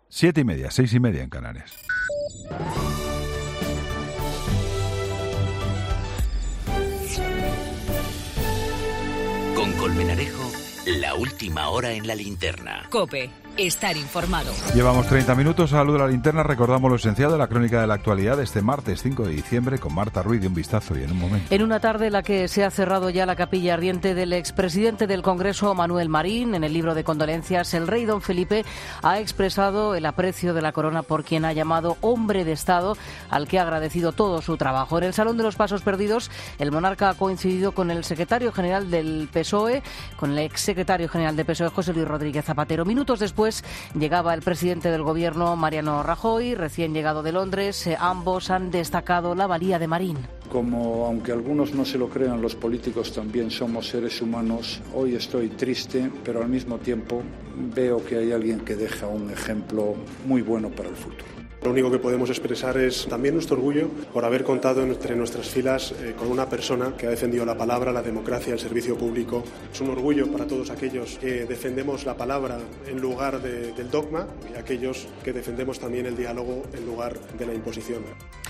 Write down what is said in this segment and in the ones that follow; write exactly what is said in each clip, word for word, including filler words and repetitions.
Siete y media, seis y media en Canarias. Con Colmenarejo, la última hora en la linterna. COPE, estar informado. Llevamos treinta minutos a la luz de la linterna. Recordamos lo esencial de la crónica de la actualidad de este martes cinco de diciembre con Marta Ruiz. De un vistazo y en un momento. En una tarde en la que se ha cerrado ya la capilla ardiente del expresidente del Congreso, Manuel Marín, en el libro de condolencias, el rey don Felipe ha expresado el aprecio de la corona por quien ha llamado hombre de Estado, al que ha agradecido todo su trabajo. En el Salón de los Pasos Perdidos, el monarca ha coincidido con el secretario general del P S O E, con el exsecretario general del P S O E, José Luis Rodríguez Zapatero. Minutos después llegaba el presidente del Gobierno, Mariano Rajoy, recién llegado de Londres. Eh, ambos han destacado la valía de Marín. Como, aunque algunos no se lo crean, los políticos también somos seres humanos, hoy estoy triste, pero al mismo tiempo veo que hay alguien que deja un ejemplo muy bueno para el futuro. Lo único que podemos expresar es también nuestro orgullo por haber contado entre nuestras filas eh, con una persona que ha defendido la palabra, la democracia, el servicio público. Es un orgullo para todos aquellos que defendemos la palabra en lugar de, del dogma y aquellos que defendemos también el diálogo en lugar de la imposición.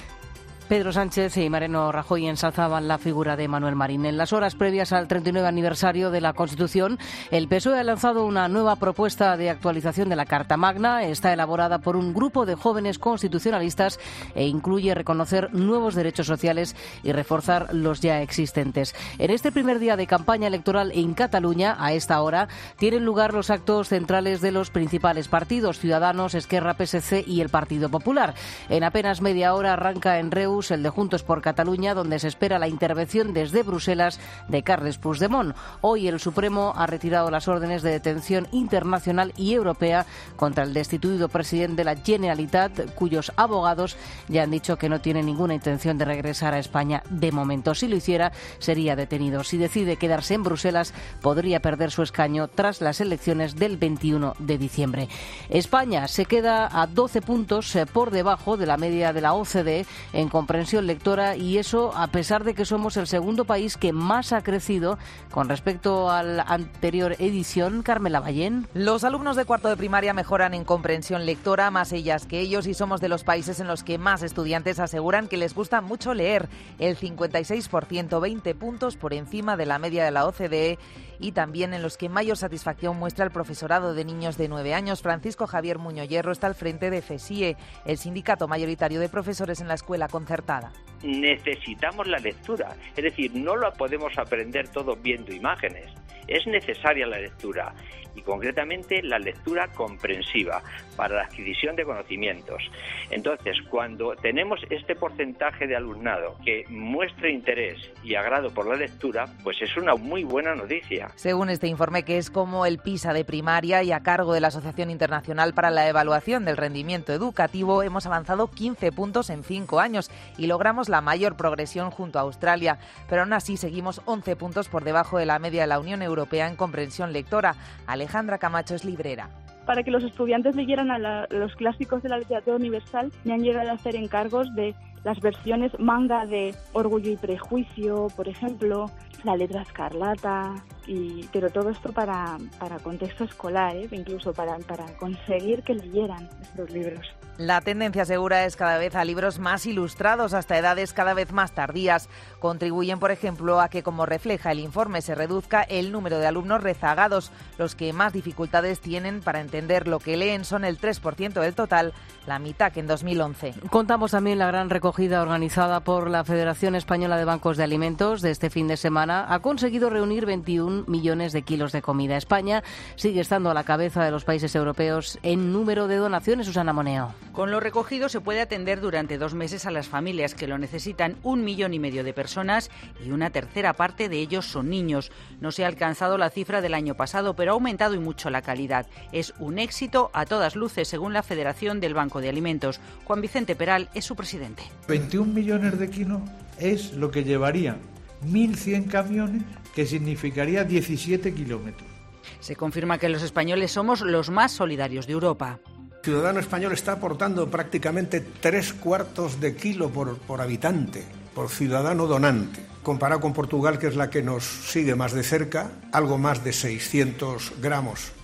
Pedro Sánchez y Mariano Rajoy ensalzaban la figura de Manuel Marín. En las horas previas al treinta y nueve aniversario de la Constitución, el P S O E ha lanzado una nueva propuesta de actualización de la Carta Magna. Está elaborada por un grupo de jóvenes constitucionalistas e incluye reconocer nuevos derechos sociales y reforzar los ya existentes. En este primer día de campaña electoral en Cataluña, a esta hora, tienen lugar los actos centrales de los principales partidos, Ciudadanos, Esquerra, P S C y el Partido Popular. En apenas media hora arranca en Reus el de Juntos por Cataluña, donde se espera la intervención desde Bruselas de Carles Puigdemont. Hoy el Supremo ha retirado las órdenes de detención internacional y europea contra el destituido presidente de la Generalitat, cuyos abogados ya han dicho que no tiene ninguna intención de regresar a España de momento. Si lo hiciera, sería detenido. Si decide quedarse en Bruselas, podría perder su escaño tras las elecciones del veintiuno de diciembre. España se queda a doce puntos por debajo de la media de la O C D E en comprensión lectora, y eso a pesar de que somos el segundo país que más ha crecido con respecto a la anterior edición. Carmela Ballén. Los alumnos de cuarto de primaria mejoran en comprensión lectora, más ellas que ellos, y somos de los países en los que más estudiantes aseguran que les gusta mucho leer. El cincuenta y seis por ciento, veinte puntos por encima de la media de la O C D E, y también en los que mayor satisfacción muestra el profesorado de niños de nueve años. Francisco Javier Muñoz Hierro está al frente de FESIE, el sindicato mayoritario de profesores en la escuela concertada. Necesitamos la lectura, es decir, no lo podemos aprender todo viendo imágenes. Es necesaria la lectura, y concretamente la lectura comprensiva para la adquisición de conocimientos. Entonces, cuando tenemos este porcentaje de alumnado que muestra interés y agrado por la lectura, pues es una muy buena noticia. Según este informe, que es como el PISA de primaria y a cargo de la Asociación Internacional para la Evaluación del Rendimiento Educativo, hemos avanzado quince puntos en cinco años y logramos la mayor progresión junto a Australia, pero aún así seguimos once puntos por debajo de la media de la Unión Europea en comprensión lectora. Alejandra Camacho es librera. Para que los estudiantes leyeran a la, los clásicos de la literatura universal, me han llegado a hacer encargos de las versiones manga de Orgullo y Prejuicio, por ejemplo, La Letra Escarlata, y, pero todo esto para, para contexto escolar, ¿eh? Incluso para, para conseguir que leyeran estos libros. La tendencia segura es cada vez a libros más ilustrados hasta edades cada vez más tardías. Contribuyen, por ejemplo, a que, como refleja el informe, se reduzca el número de alumnos rezagados. Los que más dificultades tienen para entender lo que leen son el tres por ciento del total, la mitad que en dos mil once. Contamos también la gran recogida organizada por la Federación Española de Bancos de Alimentos de este fin de semana. Ha conseguido reunir veintiún millones de kilos de comida. España sigue estando a la cabeza de los países europeos en número de donaciones. Susana Moneo. Con lo recogido se puede atender durante dos meses a las familias que lo necesitan, un millón y medio de personas, y una tercera parte de ellos son niños. No se ha alcanzado la cifra del año pasado, pero ha aumentado y mucho la calidad. Es un éxito a todas luces, según la Federación del Banco de Alimentos. Juan Vicente Peral es su presidente. veintiún millones de kilos es lo que llevarían mil cien camiones, que significaría diecisiete kilómetros. Se confirma que los españoles somos los más solidarios de Europa. El ciudadano español está aportando prácticamente tres cuartos de kilo por, por habitante, por ciudadano donante. Comparado con Portugal, que es la que nos sigue más de cerca, algo más de seiscientos gramos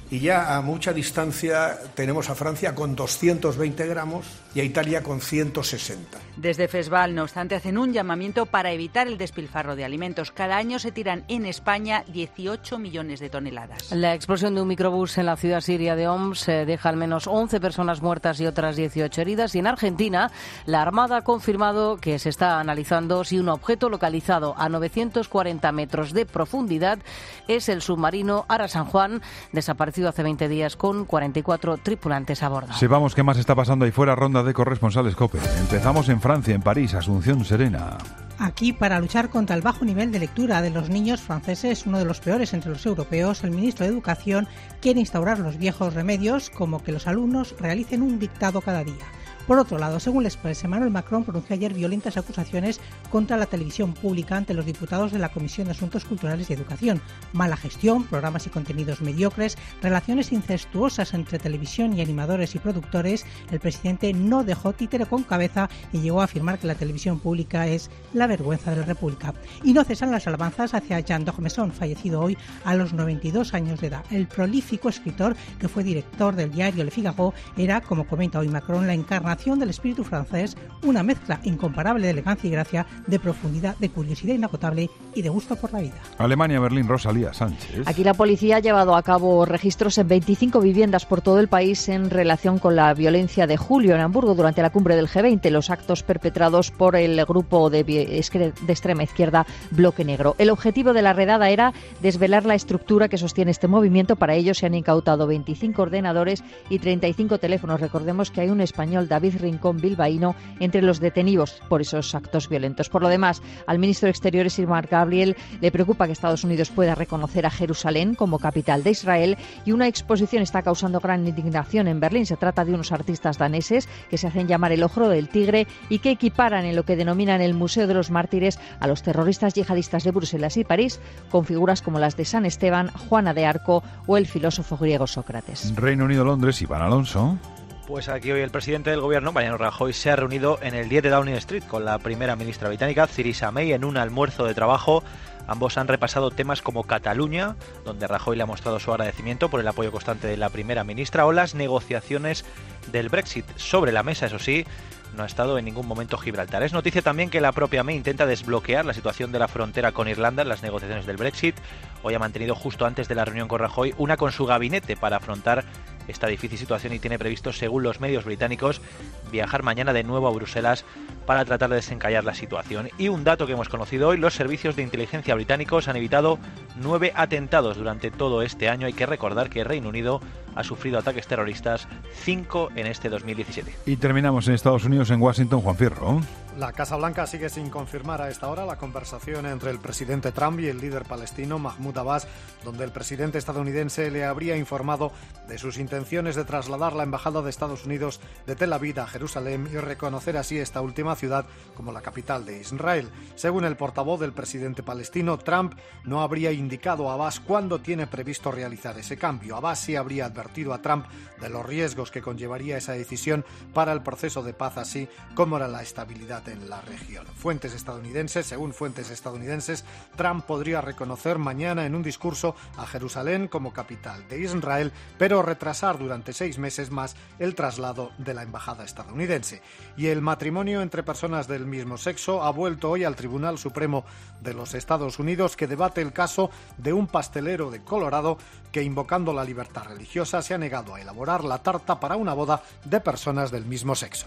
Y ya a mucha distancia tenemos a Francia con doscientos veinte gramos y a Italia con ciento sesenta. Desde FESVAL, no obstante, hacen un llamamiento para evitar el despilfarro de alimentos. Cada año se tiran en España dieciocho millones de toneladas. La explosión de un microbús en la ciudad siria de Homs deja al menos once personas muertas y otras dieciocho heridas. Y en Argentina, la Armada ha confirmado que se está analizando si un objeto localizado a novecientos cuarenta metros de profundidad es el submarino Ara San Juan, desaparecido hace veinte días con cuarenta y cuatro tripulantes a bordo. Sepamos qué más está pasando ahí fuera. Ronda de corresponsales COPE. Empezamos en Francia, en París. Asunción Serena. Aquí, para luchar contra el bajo nivel de lectura de los niños franceses, uno de los peores entre los europeos, el ministro de Educación quiere instaurar los viejos remedios, como que los alumnos realicen un dictado cada día. Por otro lado, según l'Express, Emmanuel Macron pronunció ayer violentas acusaciones contra la televisión pública ante los diputados de la Comisión de Asuntos Culturales y Educación. Mala gestión, programas y contenidos mediocres, relaciones incestuosas entre televisión y animadores y productores. El presidente no dejó títere con cabeza y llegó a afirmar que la televisión pública es la vergüenza de la República. Y no cesan las alabanzas hacia Jean d'Ormesson, fallecido hoy a los noventa y dos años de edad. El prolífico escritor, que fue director del diario Le Figaro, era, como comenta hoy Macron, la encarnación del espíritu francés, una mezcla incomparable de elegancia y gracia, de profundidad, de curiosidad inagotable y de gusto por la vida. Alemania, Berlín, Rosalía Sánchez. Aquí la policía ha llevado a cabo registros en veinticinco viviendas por todo el país en relación con la violencia de julio en Hamburgo durante la cumbre del G veinte, los actos perpetrados por el grupo de, de extrema izquierda Bloque Negro. El objetivo de la redada era desvelar la estructura que sostiene este movimiento. Para ello se han incautado veinticinco ordenadores y treinta y cinco teléfonos. Recordemos que hay un español, David Rincón, bilbaíno, entre los detenidos por esos actos violentos. Por lo demás, al ministro de Exteriores, Irmar Gabriel, le preocupa que Estados Unidos pueda reconocer a Jerusalén como capital de Israel, y una exposición está causando gran indignación en Berlín. Se trata de unos artistas daneses que se hacen llamar el Ojo del Tigre y que equiparan en lo que denominan el Museo de los Mártires a los terroristas yihadistas de Bruselas y París, con figuras como las de San Esteban, Juana de Arco o el filósofo griego Sócrates. Reino Unido, Londres, Iván Alonso. Pues aquí hoy el presidente del gobierno, Mariano Rajoy, se ha reunido en el diez de Downing Street con la primera ministra británica, Theresa May, en un almuerzo de trabajo. Ambos han repasado temas como Cataluña, donde Rajoy le ha mostrado su agradecimiento por el apoyo constante de la primera ministra, o las negociaciones del Brexit. Sobre la mesa, eso sí, no ha estado en ningún momento Gibraltar. Es noticia también que la propia May intenta desbloquear la situación de la frontera con Irlanda en las negociaciones del Brexit. Hoy ha mantenido, justo antes de la reunión con Rajoy, una con su gabinete para afrontar esta difícil situación, y tiene previsto, según los medios británicos, viajar mañana de nuevo a Bruselas para tratar de desencallar la situación. Y un dato que hemos conocido hoy: los servicios de inteligencia británicos han evitado nueve atentados durante todo este año. Hay que recordar que el Reino Unido ha sufrido ataques terroristas, cinco en este dos mil diecisiete. Y terminamos en Estados Unidos, en Washington, Juan Fierro. La Casa Blanca sigue sin confirmar a esta hora la conversación entre el presidente Trump y el líder palestino Mahmoud Abbas, donde el presidente estadounidense le habría informado de sus intenciones de trasladar la embajada de Estados Unidos de Tel Aviv a Jerusalén y reconocer así esta última ciudad como la capital de Israel. Según el portavoz del presidente palestino, Trump no habría indicado a Abbas cuándo tiene previsto realizar ese cambio. Abbas sí habría advertido a Trump de los riesgos que conllevaría esa decisión para el proceso de paz, así como era la estabilidad en la región. Fuentes estadounidenses, según fuentes estadounidenses, Trump podría reconocer mañana en un discurso a Jerusalén como capital de Israel, pero retrasar durante seis meses más el traslado de la embajada estadounidense. Y el matrimonio entre personas del mismo sexo ha vuelto hoy al Tribunal Supremo de los Estados Unidos, que debate el caso de un pastelero de Colorado que, invocando la libertad religiosa, se ha negado a elaborar la tarta para una boda de personas del mismo sexo.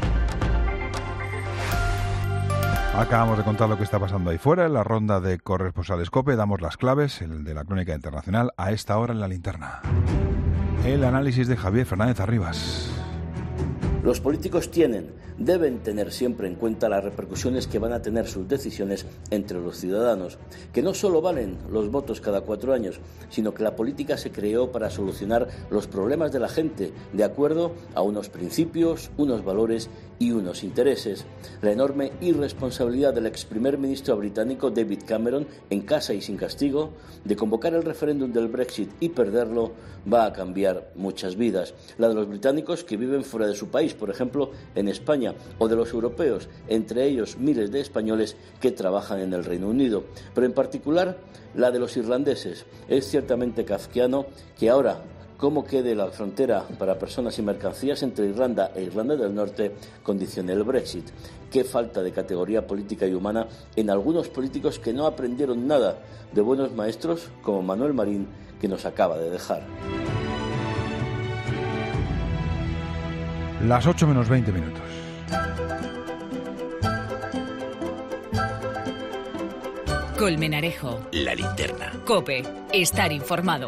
Acabamos de contar lo que está pasando ahí fuera. En la ronda de corresponsales COPE damos las claves, el de la crónica internacional, a esta hora en la linterna. El análisis de Javier Fernández Arribas. Los políticos tienen, deben tener siempre en cuenta las repercusiones que van a tener sus decisiones entre los ciudadanos, que no solo valen los votos cada cuatro años, sino que la política se creó para solucionar los problemas de la gente de acuerdo a unos principios, unos valores y unos intereses. La enorme irresponsabilidad del ex primer ministro británico David Cameron, en casa y sin castigo, de convocar el referéndum del Brexit y perderlo, va a cambiar muchas vidas. La de los británicos que viven fuera de su país, por ejemplo en España, o de los europeos, entre ellos miles de españoles que trabajan en el Reino Unido, pero en particular la de los irlandeses. Es ciertamente kafkiano que ahora, cómo quede la frontera para personas y mercancías entre Irlanda e Irlanda del Norte condicione el Brexit. Qué falta de categoría política y humana en algunos políticos que no aprendieron nada de buenos maestros como Manuel Marín, que nos acaba de dejar. Las ocho menos veinte minutos. Colmenarejo. La linterna. COPE. Estar informado.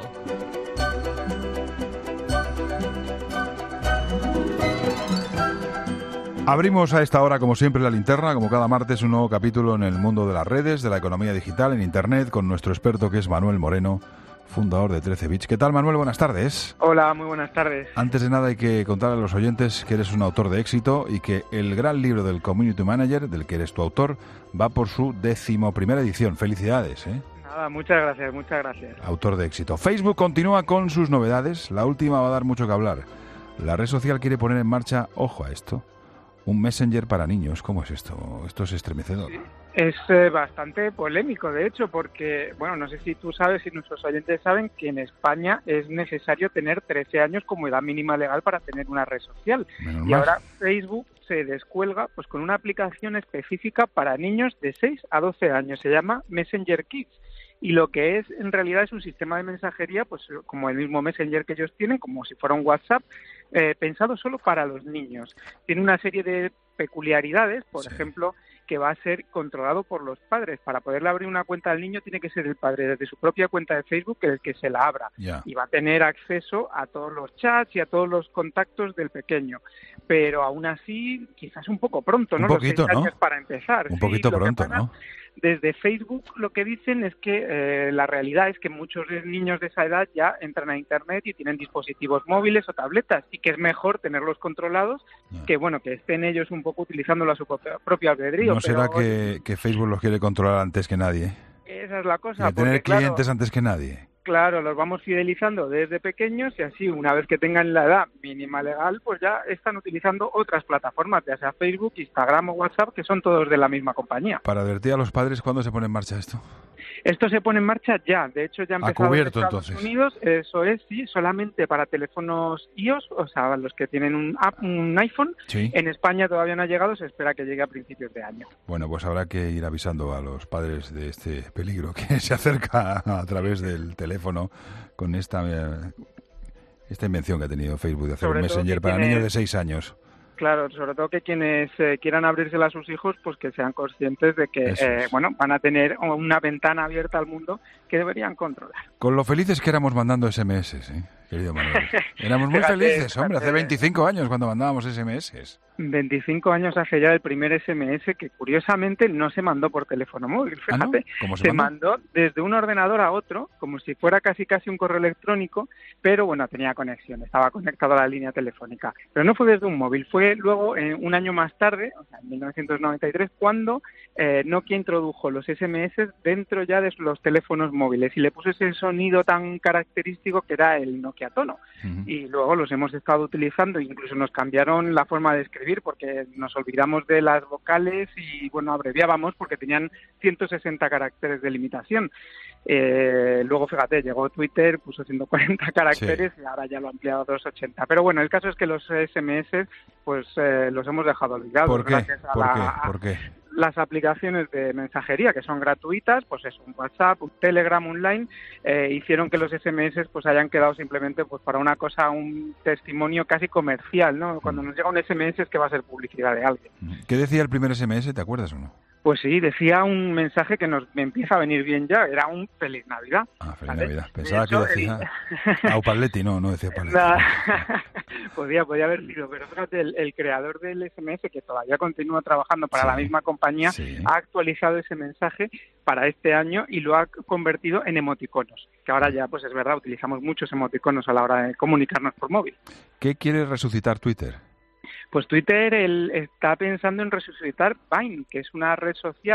Abrimos a esta hora, como siempre, la linterna, como cada martes, un nuevo capítulo en el mundo de las redes, de la economía digital, en Internet, con nuestro experto que es Manuel Moreno, fundador de trece bits. ¿Qué tal, Manuel? Buenas tardes. Hola, muy buenas tardes. Antes de nada hay que contar a los oyentes que eres un autor de éxito y que el gran libro del Community Manager, del que eres tu autor, va por su decimoprimera edición. Felicidades, ¿eh? Nada, muchas gracias, muchas gracias. Autor de éxito. Facebook continúa con sus novedades. La última va a dar mucho que hablar. La red social quiere poner en marcha, ojo a esto, un Messenger para niños. ¿Cómo es esto? Esto es estremecedor. Sí. Es eh, bastante polémico, de hecho, porque, bueno, no sé si tú sabes, si nuestros oyentes saben, que en España es necesario tener trece años como edad mínima legal para tener una red social. Menos y mal. ahora Facebook se descuelga pues con una aplicación específica para niños de seis a doce años. Se llama Messenger Kids. Y lo que es, en realidad, es un sistema de mensajería, pues como el mismo Messenger que ellos tienen, como si fuera un WhatsApp, eh, pensado solo para los niños. Tiene una serie de peculiaridades, por sí. ejemplo, que va a ser controlado por los padres. Para poderle abrir una cuenta al niño tiene que ser el padre desde su propia cuenta de Facebook el que se la abra. Yeah. Y va a tener acceso a todos los chats y a todos los contactos del pequeño. Pero aún así, quizás un poco pronto, ¿no? Un poquito, los seis ¿no? años para empezar. Un Sí, poquito lo que pronto, pasa, ¿no? Desde Facebook lo que dicen es que eh, la realidad es que muchos niños de esa edad ya entran a Internet y tienen dispositivos móviles o tabletas y que es mejor tenerlos controlados no. que bueno que estén ellos un poco utilizándolo a su propio, propio albedrío. ¿No será pero, que, que Facebook los quiere controlar antes que nadie? Esa es la cosa. Y tener porque, clientes claro, antes que nadie. Claro, los vamos fidelizando desde pequeños y así una vez que tengan la edad mínima legal, pues ya están utilizando otras plataformas, ya sea Facebook, Instagram o WhatsApp, que son todos de la misma compañía. Para advertir a los padres, ¿cuándo se pone en marcha esto? Esto se pone en marcha ya, de hecho ya ha empezado cubierto, en Estados entonces. Unidos, eso es, sí, solamente para teléfonos iOS, o sea, los que tienen un, app, un iPhone. Sí. En España todavía no ha llegado, se espera que llegue a principios de año. Bueno, pues habrá que ir avisando a los padres de este peligro que se acerca a través del teléfono con esta, esta invención que ha tenido Facebook de hacer Sobre un Messenger para tiene... niños de seis años. Claro, sobre todo que quienes eh, quieran abrírsela a sus hijos, pues que sean conscientes de que eh, bueno, van a tener una ventana abierta al mundo que deberían controlar. Con lo felices que éramos mandando ese eme ese, ¿eh? Querido Manuel. Éramos muy fíjate, felices, hombre, fíjate. hace veinticinco años cuando mandábamos ese eme ese. veinticinco años hace ya el primer ese eme ese que curiosamente no se mandó por teléfono móvil, fíjate. ¿Ah, no? ¿Cómo se, se mandó? mandó desde un ordenador a otro, como si fuera casi casi un correo electrónico, pero bueno, tenía conexión, estaba conectado a la línea telefónica. Pero no fue desde un móvil, fue luego eh, un año más tarde, o sea, en mil novecientos noventa y tres, cuando eh, Nokia introdujo los ese eme ese dentro ya de los teléfonos móviles y le puso ese sonido tan característico que era el Nokia Tono. Uh-huh. Y luego los hemos estado utilizando, incluso nos cambiaron la forma de escribir porque nos olvidamos de las vocales y bueno, abreviábamos porque tenían ciento sesenta caracteres de limitación. Eh, luego, fíjate, llegó Twitter, puso ciento cuarenta caracteres sí. y ahora ya lo ha ampliado a doscientos ochenta. Pero bueno, el caso es que los ese eme ese pues eh, los hemos dejado olvidados. ¿Por qué? Gracias a ¿Por la, qué? ¿Por qué? Las aplicaciones de mensajería que son gratuitas, pues es un WhatsApp, un Telegram, un Line, eh, hicieron que los ese eme ese pues hayan quedado simplemente pues para una cosa, un testimonio casi comercial, ¿no? Cuando nos llega un ese eme ese es que va a ser publicidad de alguien. ¿Qué decía el primer ese eme ese? ¿Te acuerdas o no? Pues sí, decía un mensaje que nos me empieza a venir bien ya, era un Feliz Navidad. Ah, Feliz ¿vale? Navidad. Pensaba hecho, que decía el... Aupaletti, no, no decía Paletti. podía, podía haber sido, pero fíjate, el, el creador del ese eme ese, que todavía continúa trabajando para sí, la misma compañía, sí. ha actualizado ese mensaje para este año y lo ha convertido en emoticonos, que ahora ya, pues es verdad, utilizamos muchos emoticonos a la hora de comunicarnos por móvil. ¿Qué quiere resucitar Twitter? Pues Twitter él, está pensando en resucitar Vine, que es una red social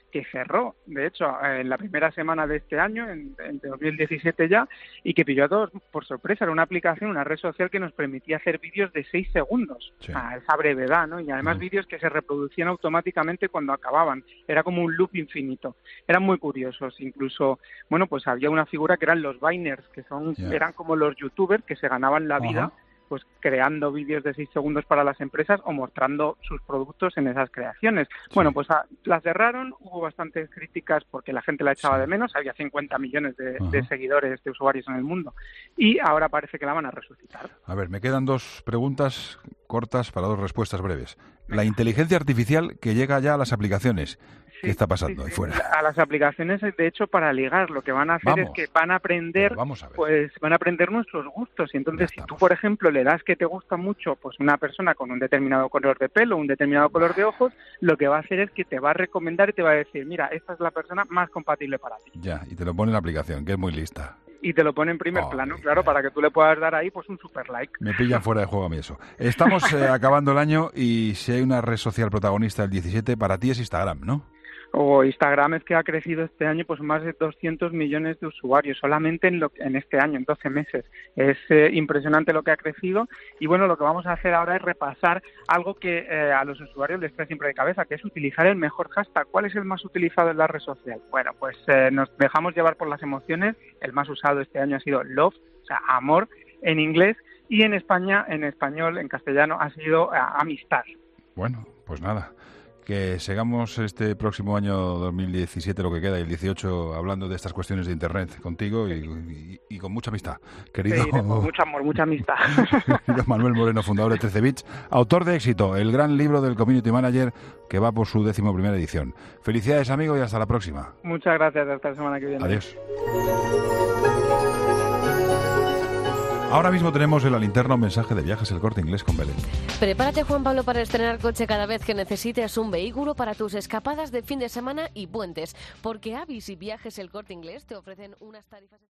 que cerró, de hecho, en la primera semana de este año, en, en dos mil diecisiete ya, y que pilló a todos por sorpresa. Era una aplicación, una red social que nos permitía hacer vídeos de seis segundos, sí. a esa brevedad, ¿no? Y además uh-huh. vídeos que se reproducían automáticamente cuando acababan. Era como un loop infinito. Eran muy curiosos. Incluso, bueno, pues había una figura que eran los Viners, que son yeah. eran como los youtubers que se ganaban la vida uh-huh. pues creando vídeos de seis segundos para las empresas o mostrando sus productos en esas creaciones. Sí. Bueno, pues a, la cerraron, hubo bastantes críticas porque la gente la echaba sí. de menos, había cincuenta millones de, uh-huh. de seguidores, de usuarios en el mundo, y ahora parece que la van a resucitar. A ver, me quedan dos preguntas cortas para dos respuestas breves. La inteligencia artificial que llega ya a las aplicaciones. ¿Qué sí, está pasando sí, ahí fuera? A las aplicaciones, de hecho, para ligar, lo que van a hacer vamos, es que van a aprender, vamos a pues van a aprender nuestros gustos. Y entonces, si tú, por ejemplo, le das que te gusta mucho, pues una persona con un determinado color de pelo, un determinado color de ojos, lo que va a hacer es que te va a recomendar y te va a decir, mira, esta es la persona más compatible para ti. Ya, y te lo pone en la aplicación, que es muy lista. Y te lo pone en primer oh, plano, claro, para que tú le puedas dar ahí pues un super like. Me pillan fuera de juego a mí eso. Estamos eh, acabando el año y si hay una red social protagonista del diecisiete, para ti es Instagram, ¿no? O Instagram es que ha crecido este año pues más de doscientos millones de usuarios solamente en, lo, en este año, en doce meses. Es eh, impresionante lo que ha crecido y bueno, lo que vamos a hacer ahora es repasar algo que eh, a los usuarios les trae siempre de cabeza, que es utilizar el mejor hashtag. ¿Cuál es el más utilizado en la red social? Bueno, pues eh, nos dejamos llevar por las emociones. El más usado este año ha sido love, o sea, amor en inglés, y en España, en español, en castellano, ha sido eh, amistad. Bueno, pues nada. Que sigamos este próximo año dos mil diecisiete, lo que queda, y el dieciocho, hablando de estas cuestiones de Internet contigo y, y, y con mucha amistad. Querido, sí, con mucho amor, mucha amistad. Querido Manuel Moreno, fundador de trece bits, autor de Éxito, el gran libro del Community Manager, que va por su décimo primera edición. Felicidades, amigo, y hasta la próxima. Muchas gracias, hasta la semana que viene. Adiós. Ahora mismo tenemos en la linterna un mensaje de Viajes El Corte Inglés con Belén. Prepárate, Juan Pablo, para estrenar coche cada vez que necesites un vehículo para tus escapadas de fin de semana y puentes, porque Avis y Viajes El Corte Inglés te ofrecen unas tarifas...